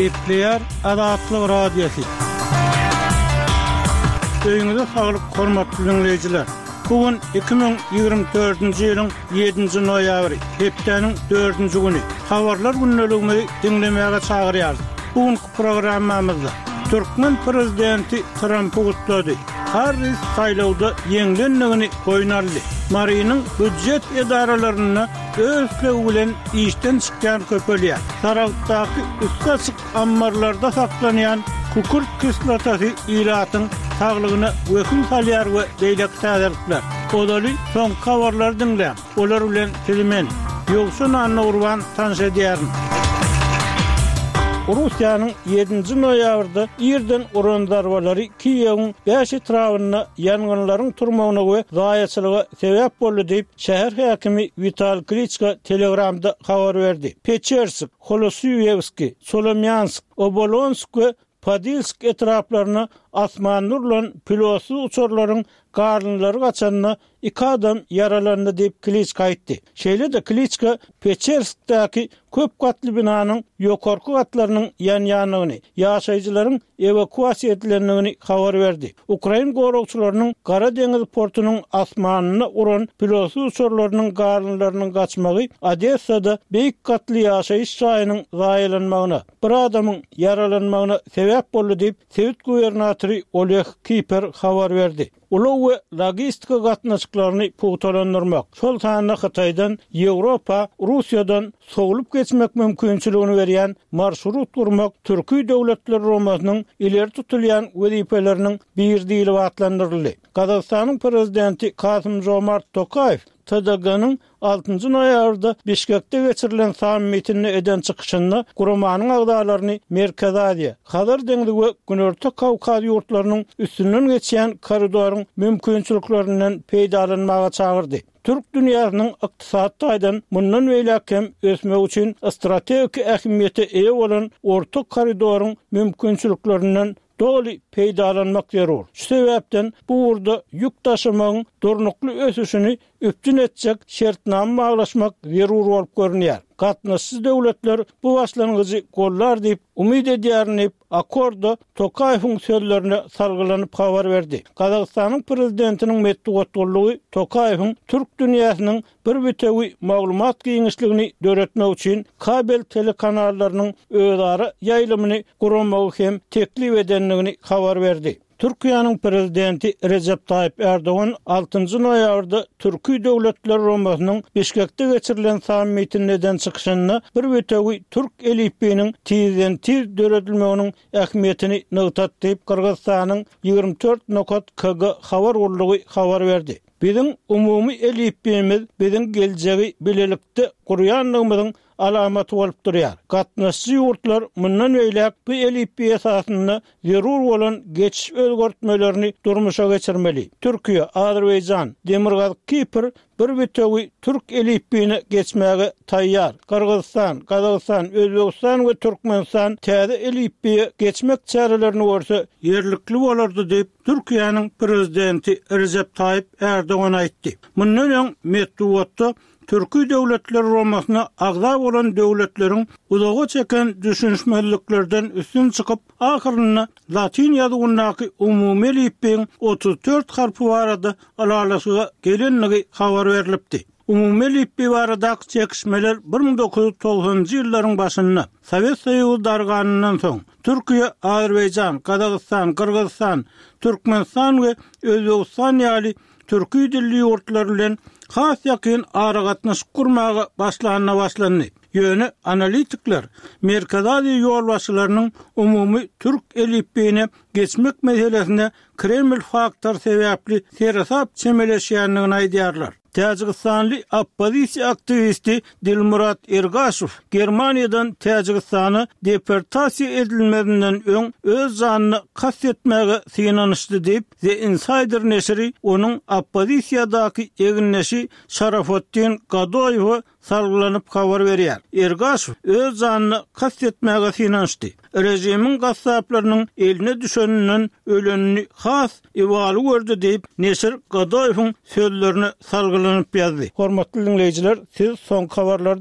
Epleyer Adatlı Radyosu. Öýüňizde saglyk, hormatly dinleýijiler. Bugün 2024-nji ýylyň 7-nji noýabry, hepdeniň 4-nji güni. Habarlar günneligini dinlemäge çagyrýar. Bugünkü programmamyzda Türkmen prezidenti Trumpy gutlady. Harris saýlawda ýeňlendigini goýnarly. Marynyň büdjet edaralaryny özlegi bilen işden çykýan köpelýär. Sarawatdaky üstasyk ammarlarda saklanýan kukurt kislotasy ilatyň saglygyna wekil salýar we beýlek täzirlikler. Odaly soň habarlar dinleýän. Olar bilen filmen ýoksun anna urban tanşedýärin. Russiýanyň 7-nji noýabrda ýerden uran darbalary Kiýewiň 5 etrawyna ýangynlaryň turmagyna we zaýaçylyga sebäp boldy diýip şäher häkimi Vitaliy Klitschko Telegramda habar berdi. Pechersk, Holosuyevski, Solomyansk, Obolonsk we Podilsk etraplaryna asman nurlan pilotsuz uçurlaryň garlynlary gaçanyna 2 adam yaralandy diýip Klitschko aýtdy. Şeýle de Klitschko Pecherskdäki köp gatly binanyň ýokarky gatlarynyň ýan-ýanyny, ýaşaýjylaryň evakuasiýa edilendigini habar berdi. Ukraina goragçylarynyň Gara deňiz portunyň asmanyna uran pilotsuz uçurlarynyň garlynlarynyň gaçmagy Odessada beýik gatly ýaşaýyş şaýynyň zaýalanmagyna, bir adamyň yaralanmagyna sebäp boldy diýip Sowet gubernatory Oleg Kiper habar berdi. Ulu we logistika gatnaşyklaryny puгtalandyrmak, şol sanyna Hytaýdan, Ýewropa, Russiýadan sogulup geçmek mümkinçiligini berýän marşrut kurmak Türkiýe döwletleri romasynyň ileri tutulýan wezipeleriniň bir diýili atlandyryldy. Kazakstanyň prezidenti Kasym-Jomart Tokayew TDG-nyň 6-njy noýabrda Bişkekde geçirilen sammitini eden çykyşynda Guramanyň agdalaryny Merkez Aziýa, Hazar deňzi we Günorta Kawkaz ýurtlarynyň üstünden geçýän koridoryň mümkinçiliklerinden peýdalanmaga çagyrdy. Türk dünýäsiniň ykdysat taýdan mundan beýlekem ösmek üçin strategik ähmiýete eýe bolan orta koridoryň mümkinçiliklerinden doly peýdalanmak zarur. Şu sebäpden bu urda ýük taşymanyň durnukly ösüşini üptün etjek şertname baglaşmak zarur bolup görünýär. Gatnaşsyz döwletler bu başlanyjy gollar diýip umyt edýärnip akorda Tokayewiň sözlerine salgylanyp habar berdi. Kazakstanyň prezidentiniň metdugatlygy Tokayewiň Türk dünýäsiniň bir bütegi maglumat giňişligini döretmek üçin kabel telekanallarynyň özara ýaýlymyny guramagy hem teklip edenligini habar berdi. Türkiýanyň prezidenti Recep Tayyip Erdoğan 6-njy noýabrda Türkiýe döwletleri romasynyň Bişkekde geçirilen sammitini eden çykyşyna bir betegi türk elipiniň tizden tiz döredilmeginiň ähmiýetini nygtat diýip Kyrgyzstanyň 24 nokat KG habar urlugy habar berdi. Biziň umumy elipimiz biziň geljegi bilelikde gurýanlygymyzyň alamaty bolup durýar. Gatnaşçy ýurtlar mundan beýlek bu elipi esasyna zarur bolan geçiş özgertmelerini durmuşa geçirmeli. Türkiýe, Azerbaýjan, Demirgaz, Kipr bir bütegi Türk elipine geçmäge taýýar. Kyrgyzstan, Kazakystan, Özbegistan we Türkmenistan täze elipiye geçmek çarelerini görse ýerlikli bolardy diýip Türkiýanyň prezidenti Recep Tayyip Erdoğan aýtdy. Mundan öň metdugatda Türkiýe döwletleri romasyna agza bolan döwletleriň uzağa çeken düşünşmeliklerden üstün çykyp ahyrynda Latin ýazygynyňky umumy elipiň 34 harpy barada alalaşyga gelenligi habar berilipdi. Umumy elipi barada çekişmeler 1990-njy ýyllaryň başynda Sowet Soýuzy darganyndan soň Türkiýe, Azerbaýjan, Kazakystan, Kyrgyzstan, Türkmenistan we Özbegistan ýaly Türkiýe dilli ýurtlar bilen has ýakyn aragatnaşyk kurmaga başlandy. Ýöne analitikler Merkez Aziýa ýolbaşçylarynyň umumy türk elipine geçmek meselesinde Kreml faktor sebäpli serasap çemeleşýändigini aýdýarlar. Täjikistanyň oppozisiýa aktivisti Dilmurat Ergashew Germaniýadan Täjikistany deportasiýa edilmedinden öň öz janyny kastetmäge synanyşdy diýip The Insider neşri onuň oppozisiýadaky eginleşi Şarafatdin Gadoýew salgylanyp habar berýär. Ergashew öz janyny kastetmäge synanyşdy. Rejimiň gassaplarynyň eline düşeninden ölenini has ewaly gördü diýip neşir Gadoýewiň sözlerini salgylanyp ýazdy. Hormatly dinleýijiler, siz soň habarlar